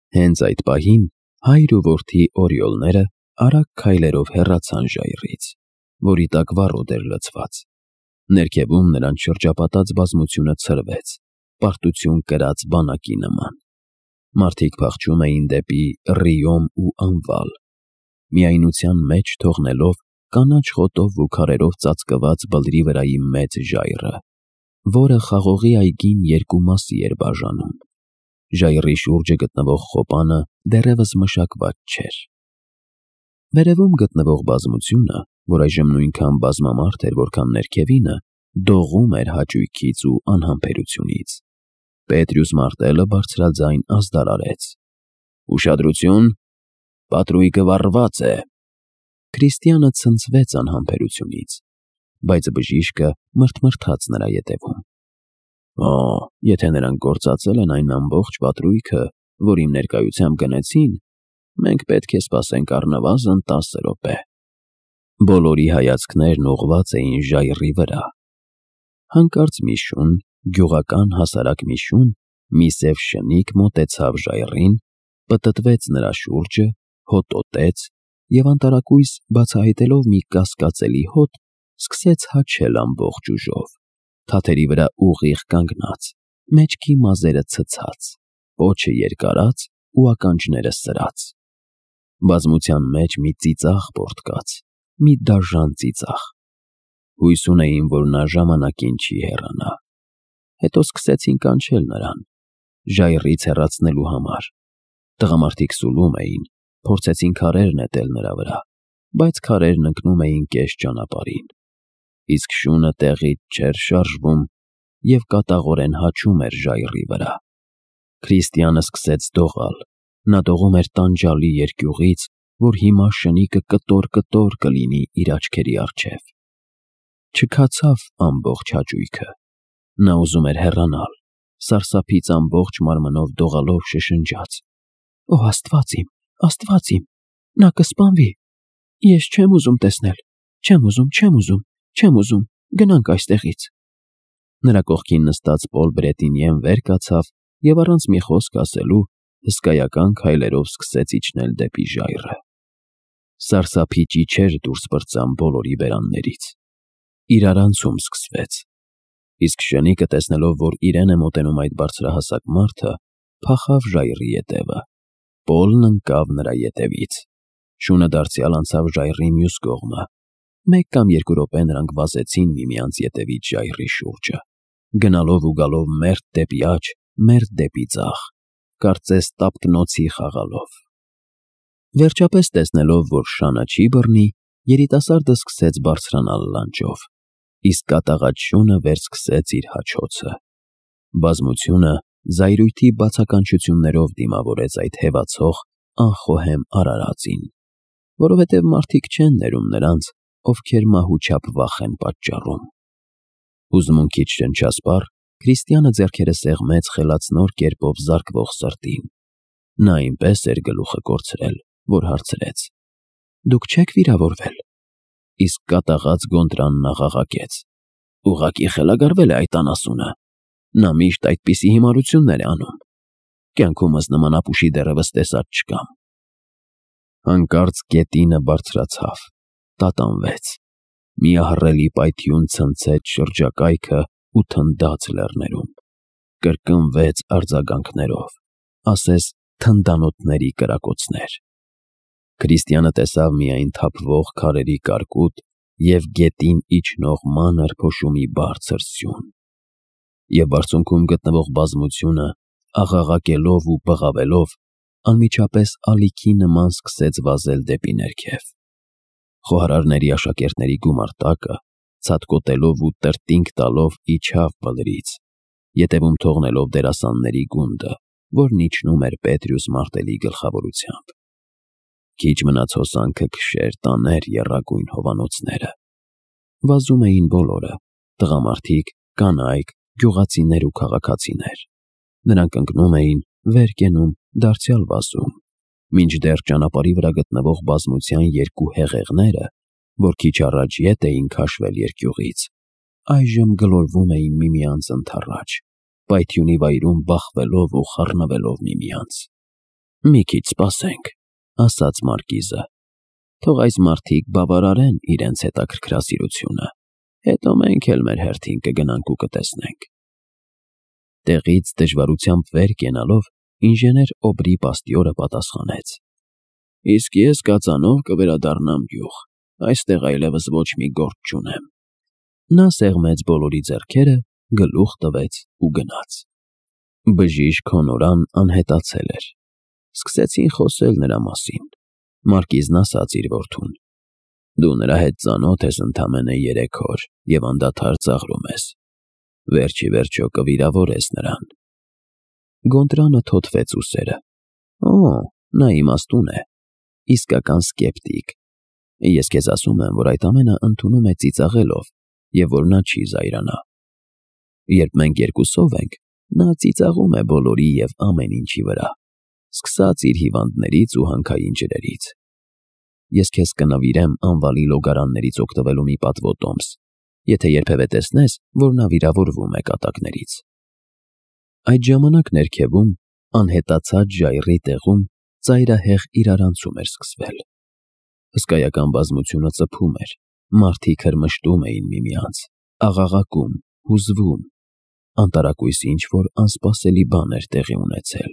Հենց այդ պահին հայր ու որդի օրիոլները արագ քայլերով հեռացան ժայռից, որի տակ վառոդ էր լցված։ Ներքևում նրանց շրջապատած բազմությունը ցրվեց, պարտություն կրած բանակի նման։ Մարդիկ փախչում էին դեպի Ռիոմ ու Անվալ, միայնության մեջ թողնելով կանաչ խոտով ու քարերով ծածկված բլրի վրայի մեծ ժայռը, որը խաղողի այգին երկու մասի էր բաժանում։ Ժայռի շուրջը գտնվող խոպանը դեռևս մշակված չէր։ Վերևում գտնվող բազմությունը, որ այժմ նույնքան բազմամարդ էր, որքան ներքևինը, դողում էր հաճույքից ու անհամբերությունից։ Պետրյուս Մարտելը բարձրաձայն ազդարարեց. «Ուշադրություն, պատրույգը վառված է»։ Քրիստիանը ցնցվեց անհամբերությունից, բայց բժիշկը մրթմրթաց նրա ետևում. «Օ, եթե նրանք գործածել են այն ամբողջ պատրույգը, որ իմ ներկայությամբ գնեցին, մենք պետք է սպասենք առնվազն 10 րոպե»։ Բոլորի հայացքներն ուղղված էին ժայռի վրա։ Հանկարծ մի շուն, գյուղական հասարակ մի շուն, մի սև շնիկ մոտեցավ ժայռին, պտտվեց նրա շուրջը, հոտոտեց և անտարակույս բացահայտելով մի կասկածելի հոտ, սկսեց հաչել ամբողջ ուժով, թաթերի վրա ուղիղ կանգնած, մեջքի մազերը ցցած, պոչը երկարած ու ականջները սրած։ Բազմության մեջ մի ծիծաղ պոռթկաց, մի դաժան ծիծաղ։ Հույս ունեին, որ նա ժամանակին չի հեռանա։ Հետո սկսեցին կանչել նրան, ժայռից հեռացնելու համար։ Տղամարդիկ սուլում էին, փորձեցին քարեր նետել նրա վրա, բայց քարերն ընկնում էին կես ճանապարհին։ Իսկ շունը տեղից չէր շարժվում և կատաղորեն հաչում էր ժայռի վրա։ Քրիստիանը սկսեց դողալ։ Նա դողում էր տանջալի երկյուղից, որ հիմա շնիկը կտոր-կտոր կլինի իր աչքերի առջև։ Չքացավ ամբողջ հաճույքը։ Նա ուզում էր հեռանալ, սարսափից ամբողջ մարմնով դողալով շշնջաց. «Օ, Աստված իմ, նա կսպանվի։ Ես չեմ ուզում տեսնել, չեմ ուզում, գնանք այստեղից»։ Նրա կողքին նստած Պոլ Բրետինյեն վեր կացավ և առանց մի խոսք ասելու հսկայական քայլերով սկսեց իջնել դեպի ժայռը։ Սարսափի ճիչեր դուրս պրծան բոլորի բերաններից։ Իրարանցում սկսվեց։ Իսկ շնիկը, տեսնելով, որ իրեն է մոտենում այդ բարձրահասակ մարդը, փախավ ժայռի ետևը։ Պոլն ընկավ նրա ետևից։ Շունը դարձյալ անցավ ժայռի մյուս կողմը։ 1 կամ 2 րոպե նրանք վազեցին միմյանց ետևից ժայռի շուրջը, գնալով ու գալով մերթ դեպի աջ, մերթ դեպի ձախ, կարծես տափկնոցի խաղալով։ Վերջապես, տեսնելով, որ շանը չի բռնի, երիտասարդը սկսեց բարձրանալ լանջով, իսկ կատաղած շունը վերսկսեց իր հաչոցը։ Բազմությունը զայրույթի բացականչություններով դիմավորեց այդ հևացող, անխոհեմ արարածին, որովհետև մարդիկ չեն ներում նրանց, ովքեր մահու չափ վախ են պատճառում։ Հուզմունքից շնչասպառ, Քրիստիանը ձեռքերը սեղմեց խելացնոր կերպով զարկվող սրտին։ Նա այնպես էր գլուխը կորցրել, որ հարցրեց. «Դուք չեք վիրավորվել»։ Իսկ կատաղած գոնդրանն աղաղակեց. «Ուղղակի խելագարվել է այդ անասունը։ Նա միշտ այդպիսի հիմարություններ է անում։ Կյանքումս նման ապուշի դեռևս տեսած չկամ»։ Հանկարծ գետինը բարձրացավ, տատանվեց։ Մի ահռելի պայթյուն ցնցեց շրջակայքը ու թնդաց լեռներում, կրկնվեց արձագանքներով, ասես թնդանոթների կրակոցներ։ Քրիստիանը տեսավ միայն թափվող քարերի կարկուտ և գետին իջնող մանր փոշու մի բարձր սյուն։ Եվ բարձունքում գտնվող բազմությունը, աղաղակելով ու բղավելով, անմիջապես ալիքի նման սկսեց վազել դեպի ներքև։ Խոհարարների աշակերտների գումարտակը, ցատկոտելով ու տրտինգ տալով իջավ բլրից, ետևում թողնելով դերասանների գունդը, որն իջնում էր Պետրյուս Մարտելի գլխավորությամբ։ Քիչ մնաց հոսանքը քշեր, տաներ եռագույն հովանոցները։ Վազում էին բոլորը՝ տղամարդիկ, կանայք, գյուղացիներ ու քաղաքացիներ։ Նրանք ընկնում էին, վեր կենում, դարձյալ վազում, մինչդեռ ճանապարհի վրա գտնվող բազմության 2 հեղեղները, որ քիչ առաջ ետ էին քաշվել երկյուղից, այժմ գլորվում էին միմյանց ընդառաջ, պայթյունի վայրում բախվելով ու խառնվելով միմյանց։ Մի քիչ սպասենք, ասաց Մարկիզը։ Թող այս մարդիկ բավարարեն իրենց հետաքրքրասիրությունը, հետո մենք էլ մեր հերթին կգնանք ու կտեսնենք։ Տեղից դժվարությամբ վեր կենալով ինժեներ Օբրի Պաստիորը պատասխանեց. Իսկ ես կածանով կվերադառնամ գյուղ, այստեղ այլևս ոչ մի գործ չունեմ։ Նա սեղմեց բոլորի ձեռքերը, գլուխ տվեց ու գնաց։ Բժիշկ Հոնորան անհետացել էր։ Սկսեցին խոսել նրա մասին։ Մարկիզն ասաց իր որդուն. Դու նրա հետ ծանոթ ես ընդամենը 3 օր և անդադար ծաղրում ես։ Վերջի վերջո կվիրավորես նրան։ Գոնտրանը թոթվեց ուսերը։ Օ, նա իմաստուն է, իսկական սկեպտիկ։ Ես քեզ ասում եմ, որ այդ ամենը ընդունում է ծիծաղելով և որ նա չի զայրանա։ Երբ մենք երկուսով ենք, նա ծիծաղում է բոլորի և ամեն ինչի վրա, սկսած իր հիվանդներից ու հանքային ջրերից։ Ես քեզ կնվիրեմ անվալի լոգարաններից օգտվելու մի պատվոտոմս, եթե երբևէ տեսնես, որ նա վիրավորվում է կատակներից։ Այդ ժամանակ ներքևում, անհետացած ժայռի տեղում, ծայրահեղ իրարանցում էր սկսվել։ Հսկայական բազմությունը ծփում էր, մարդիկ հրմշտում էին միմյանց, աղաղակում, հուզվում։ Անտարակույս ինչ-որ անսպասելի բան էր տեղի ունեցել։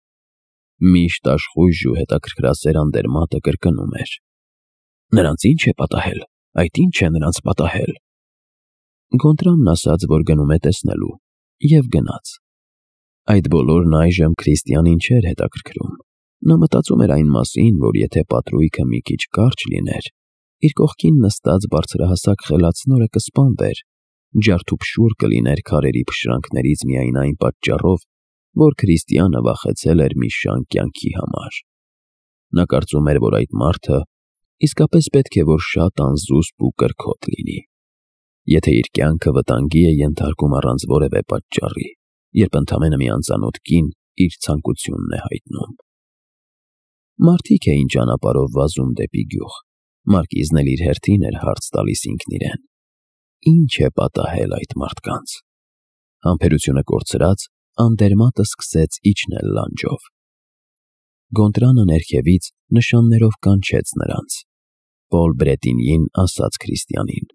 Միշտ աշխույժ ու հետաքրքրասեր անդերմատը կրկնում էր. Նրանց ի՞նչ է պատահել, այդ ի՞նչ է նրանց պատահել։ Գոնտրամն ասաց, որ գնում է տեսնելու, և գնաց։ Այդ բոլորն այժմ Քրիստիանին չէր հետաքրքրում։ Նա մտածում էր այն մասին, որ եթե պատրույգը մի քիչ կարճ լիներ, իր կողքին նստած բարձրահասակ խելացնորը կսպանվեր, ջարդուփշուր կլիներ քարերի փշրանքներից միայն այն պատճառով, որ Քրիստիանը վախեցել էր մի շան կյանքի համար։ Նա կարծում էր, որ այդ մարդը իսկապես պետք է որ շատ անզուսպ ու կրքոտ լինի։ Եթե իր կյանքը վտանգի է ենթարկում առանց որևէ պատճառի, երբ ընդամենը մի անծանոթ կին իր ցանկությունն է հայտնում։ Մարդիկ էին ճանապարհով վազում դեպի գյուղ։ Մարկիզն էլ իր հերթին էր հարց տալիս ինքն իրեն. Ինչ է պատահել այդ մարդկանց։ Համբերությունը կորցրած, անդերմատը սկսեց իջնել լանջով։ Գոնտրանը ներքևից նշաններով կանչեց նրանց։ Պոլ Բրետինին ասաց Քրիստիանին.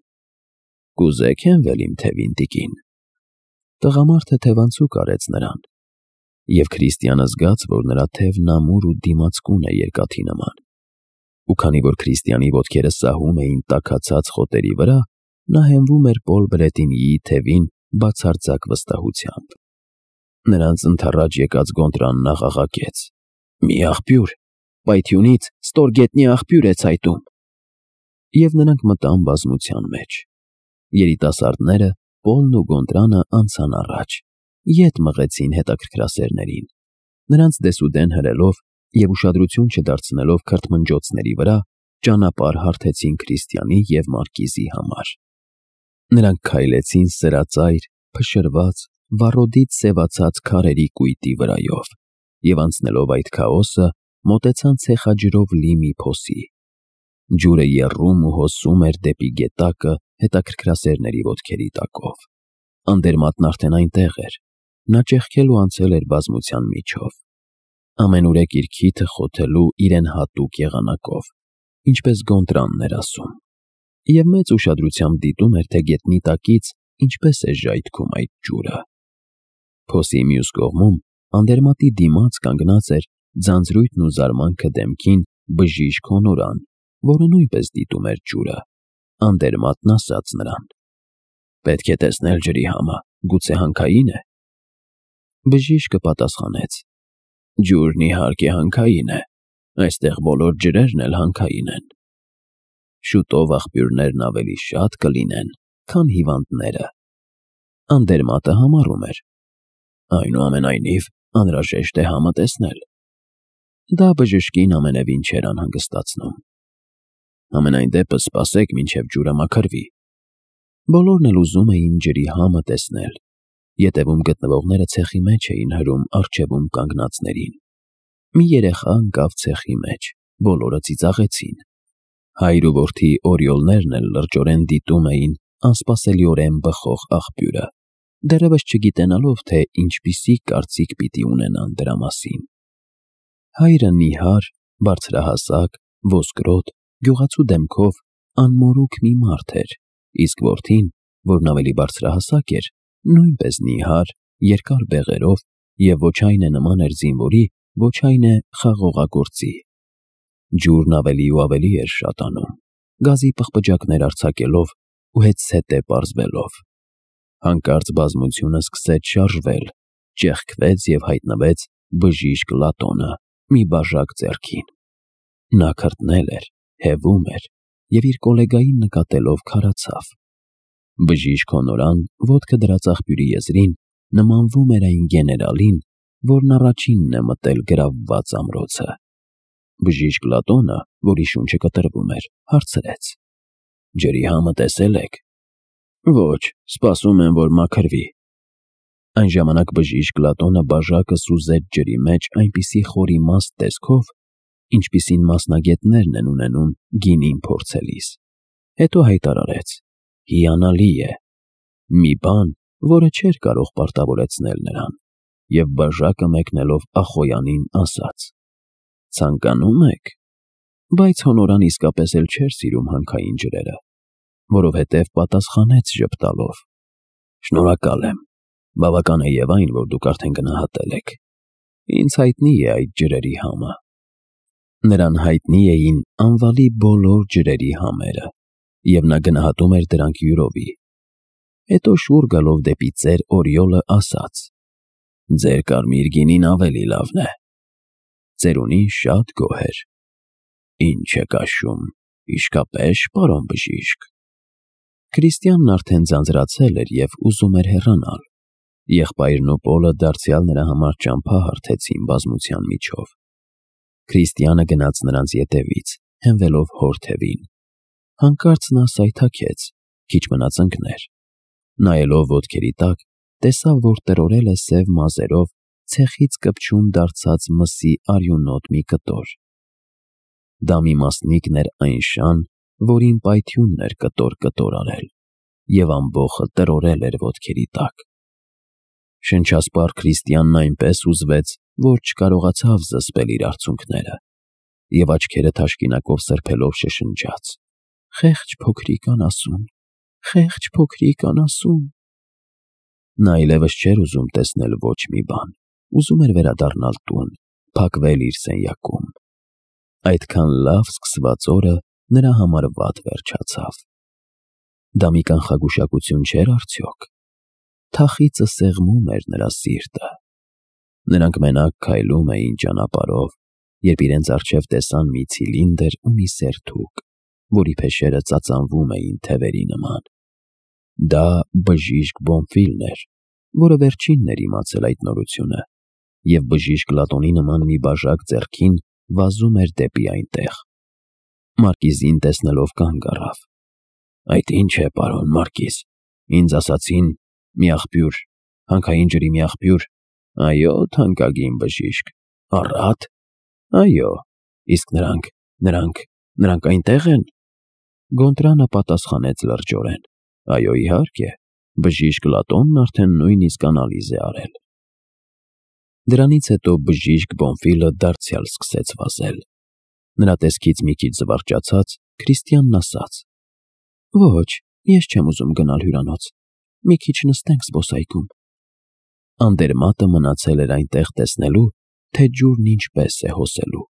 Կուզեք հենվել իմ թևին, տիկին։ Տղամարդը թևանցուկ արեց նրան, և Քրիստիանը զգաց, որ նրա թևն ամուր ու դիմացկուն է երկաթի նման։ Ու քանի որ Քրիստիանի ոտքերը սահում էին տաքացած խոտերի վրա, նա հենվում էր Պոլ Բրետինիի թևին բացարձակ վստահությամբ։ Նրանց ընդառաջ եկած Գոնտրանն աղաղակեց. Մի աղբյուր, պայթյունից ստորգետնյա աղբյուր է ցայտում։ Եվ նրանք մտան բազմության մեջ։ Երիտասարդները, Պոլն ու Գոնտրանը անցան առաջ, ետ մղեցին հետաքրքրասերներին։ Նրանց դեսուդեն հրելով և ուշադրություն չդարձնելով քրթմնջոցների վրա, ճանապարհ հարթեցին Քրիստիանի և Մարկիզի համար։ Նրանք քայլեցին սրածայր, փշրված, վառոդից սևացած քարերի կույտի վրայով և անցնելով այդ քաոսը, մոտեցան ցեխաջրով լի մի փոսի։ Ջուրը եռում ու հոսում էր դեպի գետակը հետաքրքրասերների ոտքերի տակով։ Անդերմատն արդեն այնտեղ էր։ Նա ճեղքել ու անցել էր բազմության միջով։ Ամենուրեք իր քիթը խոթելու իրեն հատուկ եղանակով, ինչպես Գոնտրանն էր ասում, և մեծ ուշադրությամբ դիտում էր, թե գետնի տակից ինչպես է ժայթքում այդ ջուրը։ Փոսի մյուս կողմում, անդերմատի դիմաց կանգնած էր ձանձրույթն ու զարմանքը դեմքին բժիշկ Հոնորան, որը նույնպես դիտում էր ջուրը։ Անդերմատն ասաց նրան. Պետք է տեսնել ջրի համը, գուցե հանքային է։ Բժիշկը պատասխանեց. Ջուրն իհարկե հանքային է, այստեղ բոլոր ջրերն էլ հանքային են։ Շուտով աղբյուրներն ավելի շատ կլինեն, քան հիվանդները։ Անդերմատը համառում էր. Այնուամենայնիվ, անհրաժեշտ է համը տեսնել։ Դա բժշկին ամենևին չէր անհանգստացնում։ Համենայն դեպս սպասեք, մինչև ջուրը մաքրվի։ Բոլորն էլ ուզում էին ջրի համը տեսնել։ Ետևում գտնվողները ցեխի մեջ էին հրում առջևում կանգնածներին։ Մի երեխա ընկավ ցեխի մեջ, բոլորը ծիծաղեցին։ Հայր ու որդի օրիոլներն էլ լրջորեն դիտում էին անսպասելիորեն բխող աղբյուրը, դեռևս չգիտենալով, թե ինչպիսի կարծիք պիտի ունենան դրա մասին։ Հայրը նիհար, բարձրահասակ, ոսկրոտ, գյուղացու դեմքով անմորուք մի մարդ էր, իսկ որդին, որն ավելի բարձրահասակ էր, նույնպես նիհար, երկար բեղերով և ոչ այն է նման էր զինվորի, ոչ այն է խաղողագործի։ Ջուրն ավելի ու ավելի էր շատանում, գազի պղպջակներ արձակելով ու հետզհետե պարզվելով։ Հանկարծ բազմությունը սկսեց շարժվել, ճեղքվեց և հայտնվեց բժիշկ Լատոնը մի բաժակ ձեռքին։ Նա քրտնել էր, հևում էր և իր գոլեգային նկատելով քարացավ։ Բժիշկ Հոնորան ոտքը դրած աղբյուրի եզրին նմանվում էր այն գեներալին, որն առաջինն է մտել գրավված ամրոցը։ Բժիշկ Լատոնը, որի շունչը կտրվում էր, հարցրեց. «Ջրի համը տեսել եք»։ «Ոչ, սպասում եմ, որ մաքրվի»։ Այն ժամանակ բժիշկ Լատոնը բաժակը սուզեց ջրի մեջ այնպիսի խոր իմաստ տեսքով, ինչպիսին մասնագետներն են ունենում գինին փորձելիս։ Հետո հայտարարեց. «Հիանալի է»։ Մի բան, որը չէր կարող պարտավորեցնել նրան, և բաժակը մեկնելով Ախոյանին ասաց. «Ցանկանում եք»։ Բայց Հոնորան իսկապես էլ չէր սիրում հանքային ջրերը, որովհետև պատասխանեց ժպտալով. «Շնորհակալ եմ, բավական է և այն, որ դուք արդեն գնահատել եք։ Ինձ հայտնի է այդ ջրերի համը»։ Նրան հայտնի էին անվալի բոլոր ջրերի համերը, և նա գնահատում էր դրանք յուրովի։ Հետո շուռ գալով դեպի ծեր Օրիոլը ասաց. «Ձեր կարմիր գինին ավելի լավն է»։ Ծերունին շատ գոհ էր։ «Ինչ եք աշում, իսկապես, պարոն բժիշկ»։ Քրիստիանն արդեն ձանձրացել էր և ուզում էր հեռանալ։ Եղբայրն ու Պոլը դարձյալ նրա համար ճամփա հարթեցին բազմության միջով։ Քրիստիանը գնաց նրանց ետևից, հենվելով հոր թևին։ Հանկարծ նա սայթաքեց, քիչ մնաց ընկներ։ Նայելով ոտքերի տակ, տեսավ, որ տրորել է սև մազերով ցեխից կպչուն դարձած մսի արյունոտ մի կտոր։ Դա մի մասնիկն էր այն շան, որին պայթյունն էր կտոր արել, և ամբոխը տրորել էր ոտքերի տակ։ Շնչասպառ Քրիստիանն այնպես ուզվեց, որ չկարողացավ զսպել իր արցունքները, և աչքերը թաշկինակով սրբելով շշնջաց. «Խեղճ փոքրիկ անասուն, խեղճ փոքրիկ անասուն»։ Նա այլևս չէր ուզում տեսնել ոչ մի բան, ուզում էր վերադառնալ տուն, փակվել իր սենյակում։ Այդքան լավ սկսված օրը նրա համար վատ վերջացավ։ Դա մի կանխագուշակություն չէր արդյոք։ Թախիծը սեղմում էր նրա սիրտը։ Նրանք մենակ քայլում էին ճանապարհով, երբ իրենց առջև տեսան մի ցիլինդր ու մի սերթուկ, որի փեշերը ծածանվում էին թևերի նման։ Դա բժիշկ Բոնֆիլն էր, որը վերջինն էր իմացել այդ նորությունը, և բժիշկ Լատոնի նման մի բաժակ ձեռքին վազում էր դեպի այնտեղ։ Մարկիզին տեսնելով կանգ առավ։ «Այդ ի՞նչ է, պարոն Մարկիզ, ինձ ասացին մի աղբյուր, հանքային ջրի մի աղբյուր»։ «Այո, թանկագին բժիշկ»։ «Առա՞տ»։ «Այո, իսկ նրանք այնտեղ են»։ Գոնտրանը պատասխանեց լրջորեն. «Այո, իհարկե, բժիշկ Լատոնն արդեն նույնիսկ անալիզ է արել»։ Դրանից հետո բժիշկ Բոնֆիլը դարձյալ սկսեց վազել։ Նրա տեսքից մի քիչ զվարճացած, Քրիստիանն ասաց. «Ոչ, ես չեմ ուզում գնալ հյուրանոց, մի քիչ նստենք զբոսայգում»։ Անդերմատը մնացել էր այնտեղ տեսնելու, թե ջուրն ինչպես է հոսելու։